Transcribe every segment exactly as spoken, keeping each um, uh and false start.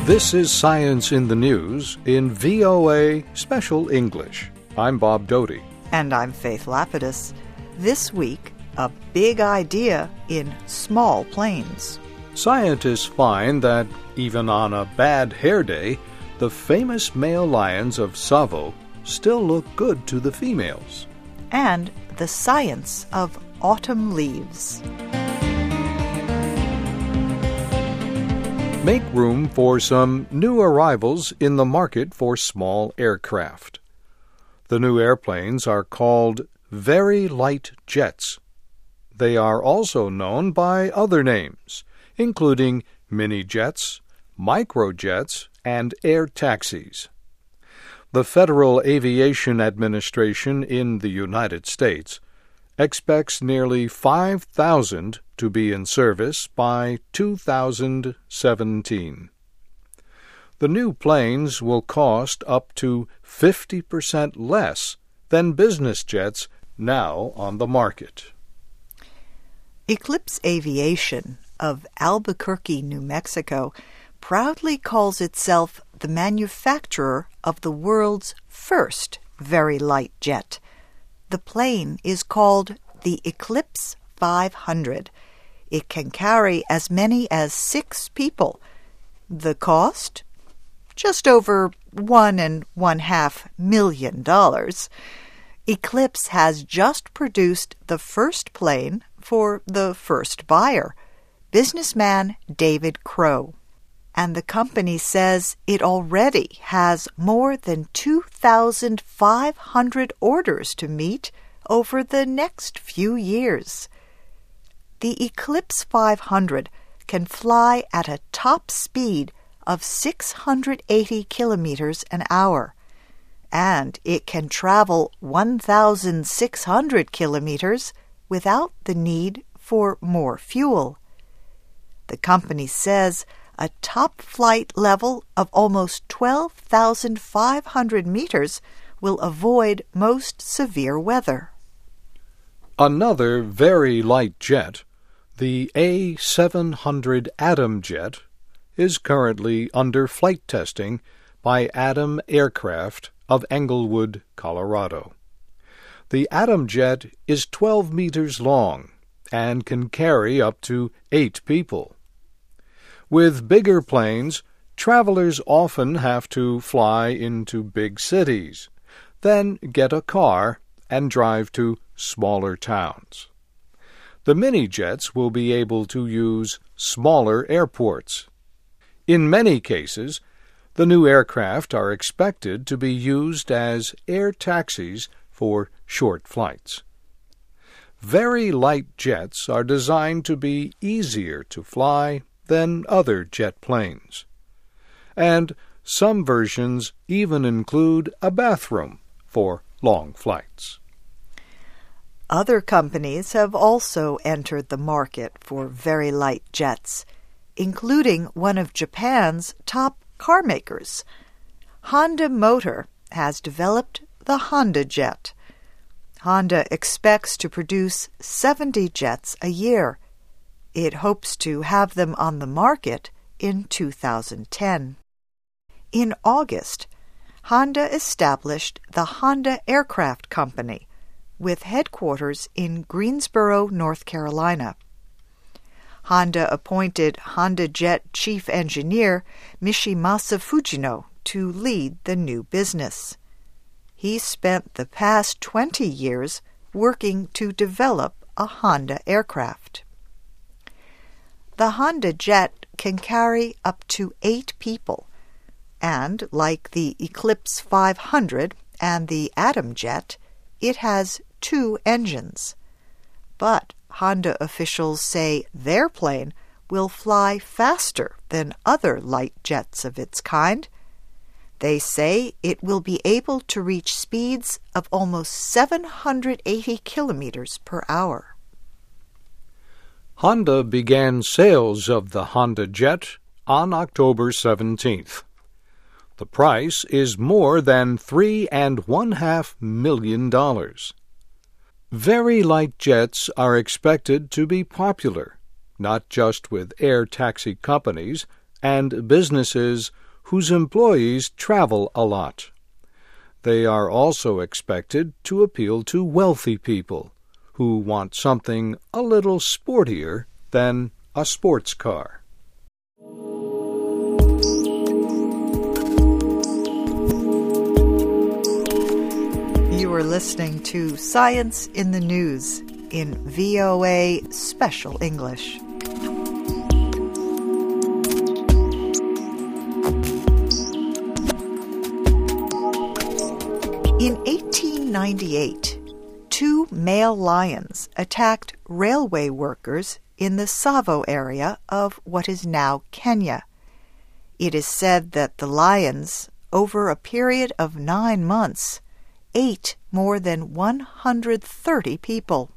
This is Science in the News in V O A Special English. I'm Bob Doty. And I'm Faith Lapidus. This week, a big idea in small planes. Scientists find that even on a bad hair day, the famous male lions of Tsavo still look good to the females. And the science of autumn leaves. Make room for some new arrivals in the market for small aircraft. The new airplanes are called very light jets. They are also known by other names, including mini-jets, microjets, and air taxis. The Federal Aviation Administration in the United States expects nearly five thousand to be in service by two thousand seventeen. The new planes will cost up to fifty percent less than business jets now on the market. Eclipse Aviation of Albuquerque, New Mexico, proudly calls itself the manufacturer of the world's first very light jet. The plane is called the Eclipse five hundred. It can carry as many as six people. The cost? Just over one and one half million dollars. Eclipse has just produced the first plane for the first buyer, businessman David Crow. And the company says it already has more than two thousand five hundred orders to meet over the next few years. The Eclipse five hundred can fly at a top speed of six hundred eighty kilometers an hour, and it can travel one thousand six hundred kilometers without the need for more fuel. The company says a top flight level of almost twelve thousand five hundred meters will avoid most severe weather. Another very light jet, the A seven hundred Atom jet, is currently under flight testing by Atom Aircraft of Englewood, Colorado. The Atom jet is twelve meters long and can carry up to eight people. With bigger planes, travelers often have to fly into big cities, then get a car and drive to smaller towns. The mini-jets will be able to use smaller airports. In many cases, the new aircraft are expected to be used as air taxis for short flights. Very light jets are designed to be easier to fly than other jet planes. And some versions even include a bathroom for long flights. Other companies have also entered the market for very light jets, including one of Japan's top car makers. Honda Motor has developed the Honda Jet. Honda expects to produce seventy jets a year. It hopes to have them on the market in two thousand ten. In August, Honda established the Honda Aircraft Company, with headquarters in Greensboro, North Carolina. Honda appointed Honda Jet Chief Engineer Mishimasa Fujino to lead the new business. He spent the past twenty years working to develop a Honda aircraft. The Honda Jet can carry up to eight people, and like the Eclipse five hundred and the Atom Jet, it has two engines. But Honda officials say their plane will fly faster than other light jets of its kind. They say it will be able to reach speeds of almost seven hundred eighty kilometers per hour. Honda began sales of the Honda Jet on October seventeenth. The price is more than three and one half million dollars. Very light jets are expected to be popular, not just with air taxi companies, and businesses whose employees travel a lot. They are also expected to appeal to wealthy people who want something a little sportier than a sports car. You are listening to Science in the News in V O A Special English. In eighteen ninety-eight, two male lions attacked railway workers in the Tsavo area of what is now Kenya. It is said that the lions, over a period of nine months, ate more than one hundred thirty people.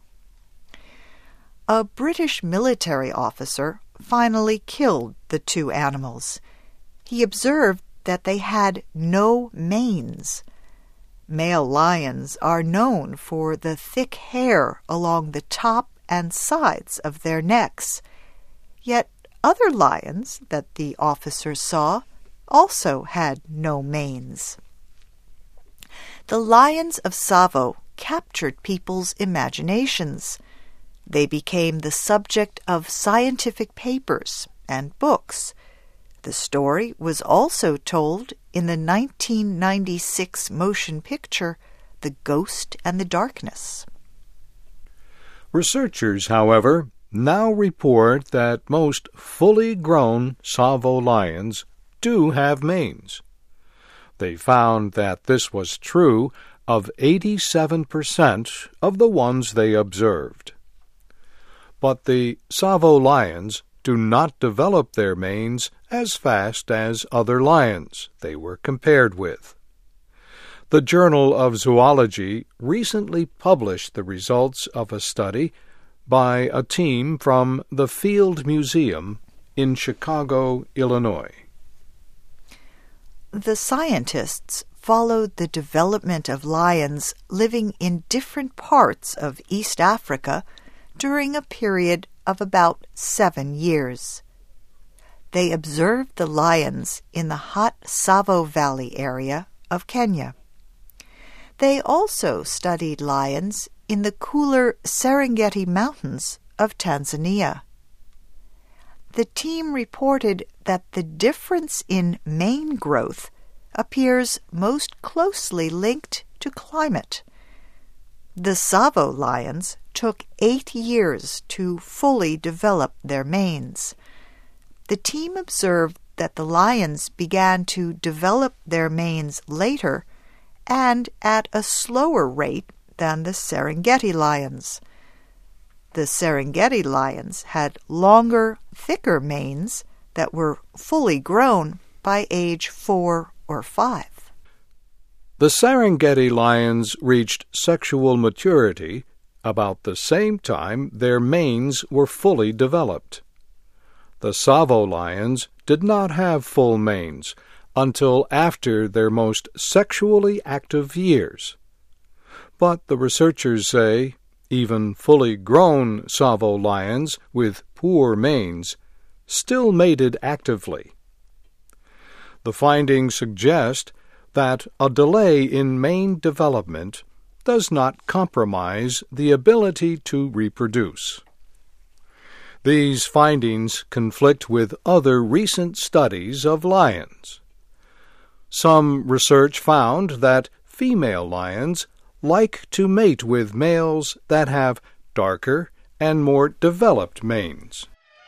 A British military officer finally killed the two animals. He observed that they had no manes. Male lions are known for the thick hair along the top and sides of their necks. Yet other lions that the officer saw also had no manes. The lions of Tsavo captured people's imaginations. They became the subject of scientific papers and books. The story was also told in the nineteen ninety-six motion picture The Ghost and the Darkness. Researchers, however, now report that most fully grown Tsavo lions do have manes. They found that this was true of eighty-seven percent of the ones they observed. But the Tsavo lions do not develop their manes as fast as other lions they were compared with. The Journal of Zoology recently published the results of a study by a team from the Field Museum in Chicago, Illinois. The scientists followed the development of lions living in different parts of East Africa during a period of about seven years. They observed the lions in the hot Tsavo Valley area of Kenya. They also studied lions in the cooler Serengeti Mountains of Tanzania. The team reported that the difference in mane growth appears most closely linked to climate. The Tsavo lions took eight years to fully develop their manes. The team observed that the lions began to develop their manes later and at a slower rate than the Serengeti lions. The Serengeti lions had longer, thicker manes that were fully grown by age four or five. The Serengeti lions reached sexual maturity about the same time their manes were fully developed. The Tsavo lions did not have full manes until after their most sexually active years. But the researchers say even fully grown Tsavo lions with poor manes still mated actively. The findings suggest that a delay in mane development does not compromise the ability to reproduce. These findings conflict with other recent studies of lions. Some research found that female lions like to mate with males that have darker and more developed manes.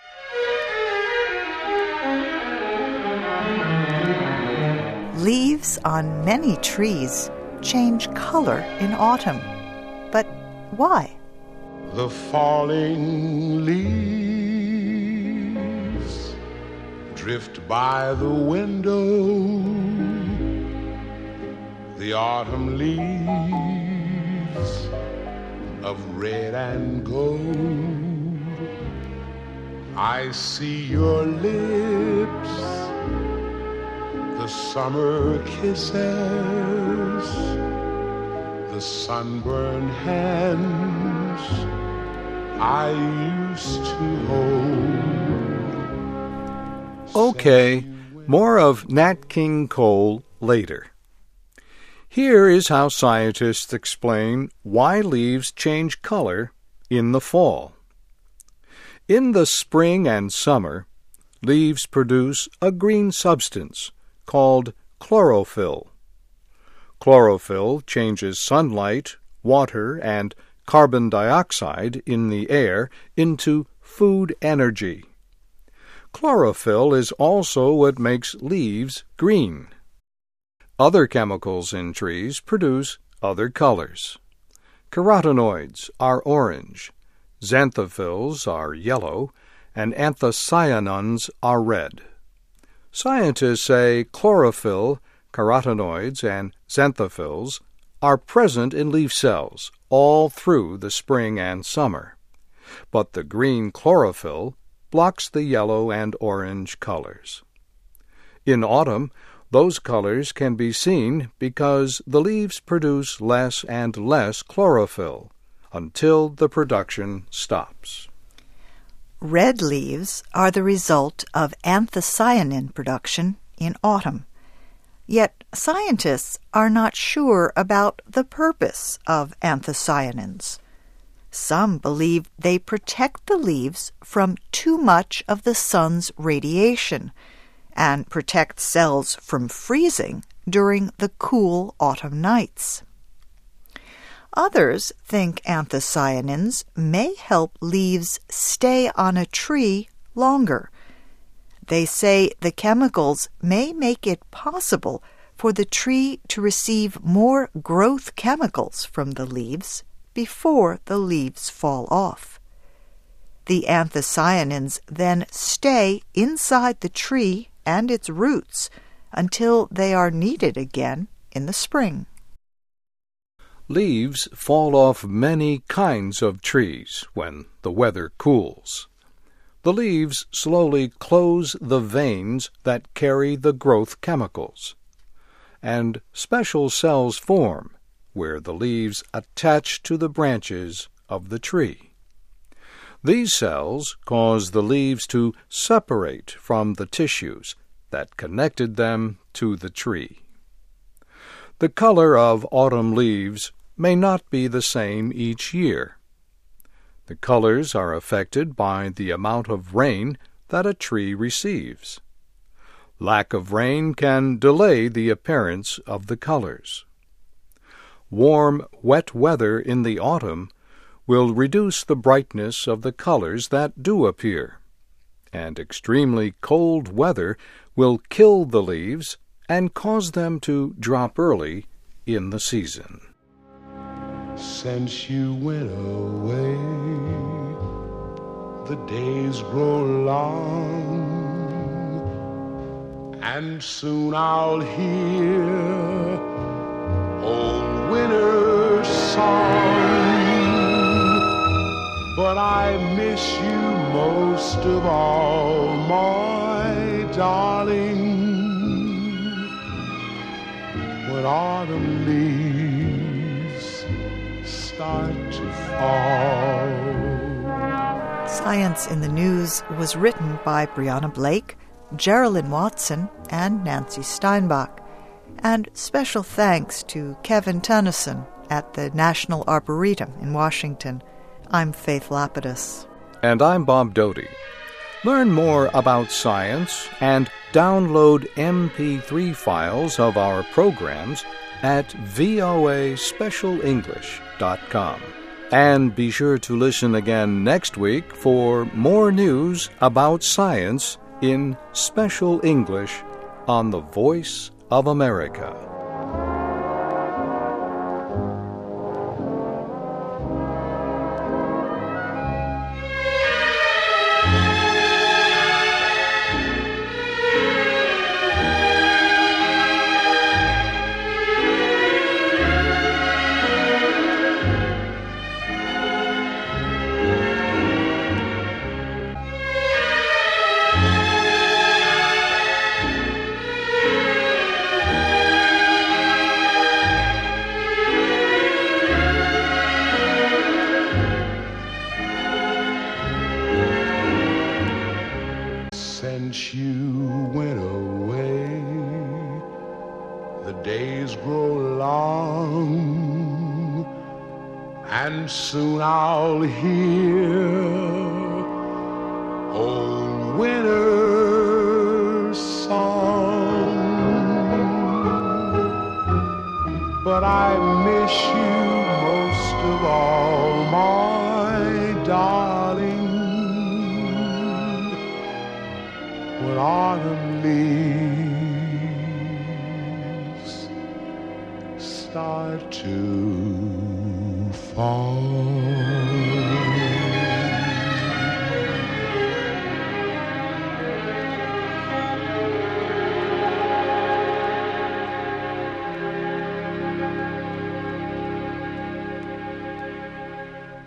Leaves on many trees change color in autumn. But why? The falling leaves drift by the window. The autumn leaves of red and gold. I see your lips, the summer kisses, the sunburned hands I used to hold. Okay, more of Nat King Cole later. Here is how scientists explain why leaves change color in the fall. In the spring and summer, leaves produce a green substance called chlorophyll. Chlorophyll changes sunlight, water, and carbon dioxide in the air into food energy. Chlorophyll is also what makes leaves green. Other chemicals in trees produce other colors. Carotenoids are orange, xanthophylls are yellow, and anthocyanins are red. Scientists say chlorophyll, carotenoids, and xanthophylls are present in leaf cells all through the spring and summer, but the green chlorophyll blocks the yellow and orange colors. In autumn, those colors can be seen because the leaves produce less and less chlorophyll until the production stops. Red leaves are the result of anthocyanin production in autumn. Yet scientists are not sure about the purpose of anthocyanins. Some believe they protect the leaves from too much of the sun's radiation and protect cells from freezing during the cool autumn nights. Others think anthocyanins may help leaves stay on a tree longer. They say the chemicals may make it possible for the tree to receive more growth chemicals from the leaves before the leaves fall off. The anthocyanins then stay inside the tree and its roots until they are needed again in the spring. Leaves fall off many kinds of trees when the weather cools. The leaves slowly close the veins that carry the growth chemicals, and special cells form where the leaves attach to the branches of the tree. These cells cause the leaves to separate from the tissues that connected them to the tree. The color of autumn leaves may not be the same each year. The colors are affected by the amount of rain that a tree receives. Lack of rain can delay the appearance of the colors. Warm, wet weather in the autumn will reduce the brightness of the colors that do appear, and extremely cold weather will kill the leaves and cause them to drop early in the season. Since you went away, the days grow long, and soon I'll hear old winter's song. But I miss you most of all, my darling, when autumn leaves start to fall. Science in the News was written by Brianna Blake, Geraldine Watson, and Nancy Steinbach. And special thanks to Kevin Tennyson at the National Arboretum in Washington. I'm Faith Lapidus. And I'm Bob Doty. Learn more about science and download M P three files of our programs at V O A special english dot com. And be sure to listen again next week for more news about science in Special English on the Voice of America. Since you days grow long, and soon I'll hear old winter's song. But I miss you most of all, my darling, when autumn leaves start to fall.